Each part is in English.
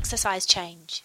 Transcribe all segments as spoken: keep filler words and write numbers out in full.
exercise change?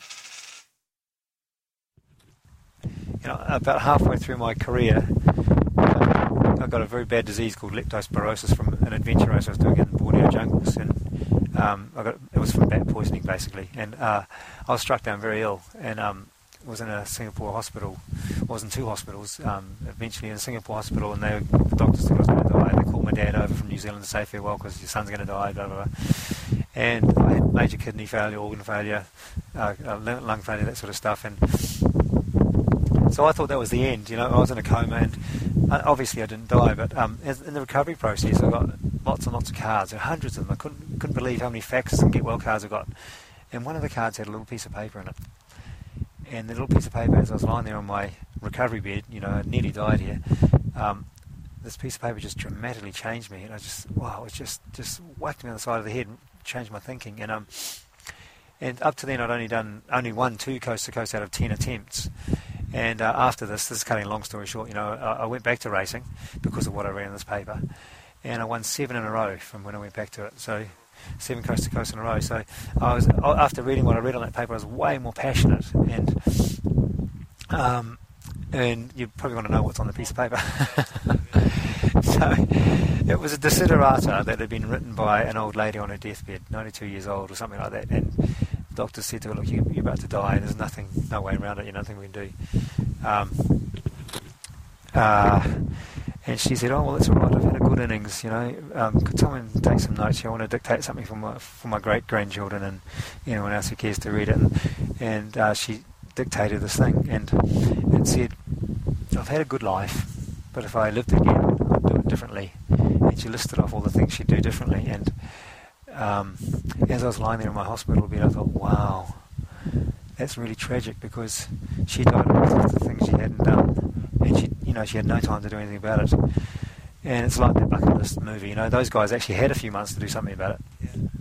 You know, about halfway through my career, I got a very bad disease called leptospirosis from an adventure race I was doing in Borneo jungles, and um, I got it was from bat poisoning basically, and uh, I was struck down very ill, and um, was in a Singapore hospital. I was in two hospitals. Um, eventually in a Singapore hospital, and they, the doctors thought I was going to die. They called my dad over from New Zealand to say farewell because your son's going to die. Blah blah blah. And I had major kidney failure, organ failure, uh, lung failure, that sort of stuff, and so I thought that was the end. You know, I was in a coma, and uh, obviously I didn't die, but um, as, in the recovery process, I got lots and lots of cards, there were hundreds of them. I couldn't couldn't believe how many faxes and get well cards I got, and one of the cards had a little piece of paper in it. And the little piece of paper, as I was lying there on my recovery bed, you know, I nearly died here. Um, this piece of paper just dramatically changed me, and I just, wow, it just just whacked me on the side of the head, and changed my thinking, and um, and up to then I'd only done only won two coast to coast out of ten attempts. And uh, after this, this is cutting a long story short, you know, I, I went back to racing because of what I read in this paper, and I won seven in a row from when I went back to it. So seven coast to coast in a row. So I was, after reading what I read on that paper, I was way more passionate, and um, and you probably want to know what's on the piece of paper. So it was a desiderata that had been written by an old lady on her deathbed, ninety-two years old or something like that, and the doctor said to her, look, you, you're about to die, there's nothing, no way around it, you know, nothing we can do. Um, uh, and she said, oh, well, that's all right, I've had a good innings, you know, um, could someone take some notes here? I want to dictate something for my, for my great-grandchildren and anyone else who cares to read it. And, and uh, she dictated this thing and, and said, I've had a good life, but if I lived again, I'd do it differently. And she listed off all the things she'd do differently. And um, as I was lying there in my hospital bed, I thought, wow, that's really tragic, because she died of the things she hadn't done, and she, you know, she had no time to do anything about it. And it's like that bucket list movie, you know, those guys actually had a few months to do something about it.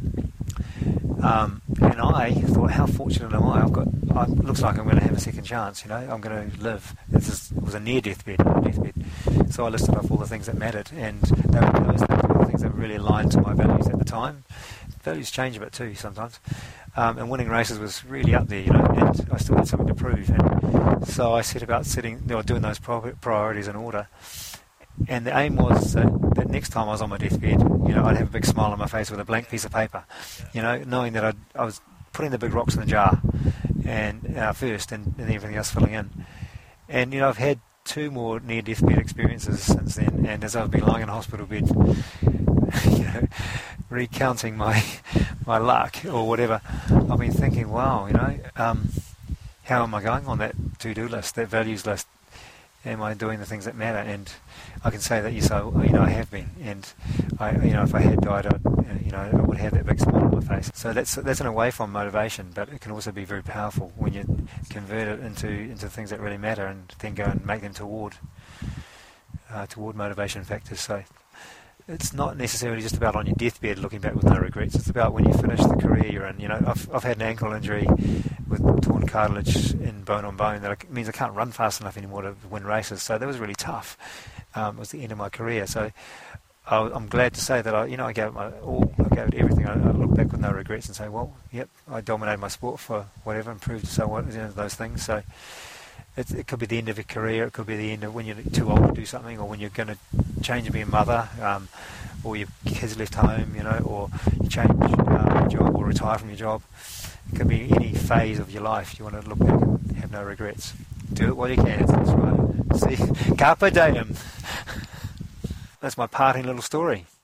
Yeah. Um, and I thought, how fortunate am I? I've got, I, it looks like I'm going to have a second chance, you know, I'm going to live. This is, it was a near deathbed, a deathbed. So I listed off all the things that mattered, and they were those things, were the things that were really aligned to my values at the time. Values change a bit too sometimes. Um, and winning races was really up there, you know, and I still had something to prove. And so I set about sitting, you know, doing those priorities in order. And the aim was that, that next time I was on my deathbed, you know, I'd have a big smile on my face with a blank piece of paper, you know, knowing that I'd, I was putting the big rocks in the jar and uh, first, and, and everything else filling in. And, you know, I've had two more near-deathbed experiences since then, and as I've been lying in a hospital bed, you know, recounting my my luck or whatever, I've been thinking, wow, you know, um, how am I going on that to-do list, that values list? Am I doing the things that matter? And I can say that yes, I, you know, I have been. And I, you know, if I had died, I'd, you know, I would have that big smile on my face. So that's that's an away from motivation, but it can also be very powerful when you convert it into into things that really matter, and then go and make them toward uh, toward motivation factors. So it's not necessarily just about on your deathbed looking back with no regrets. It's about when you finish the career you're in. You know, I've I've had an ankle injury with torn cartilage in bone on bone that I, means I can't run fast enough anymore to win races. So that was really tough. Um, it was the end of my career. So I, I'm glad to say that I, you know, I gave it my all. I gave it everything. I, I look back with no regrets and say, well, yep, I dominated my sport for whatever, and proved so what, you know, those things. So it, it could be the end of your career. It could be the end of when you're too old to do something, or when you're going to change and be a mother, um, or your kids left home, you know, or you change uh, your job or retire from your job. It could be any phase of your life. You want to look back and have no regrets. Do it while you can. That's right. See, carpe diem. That's my parting little story.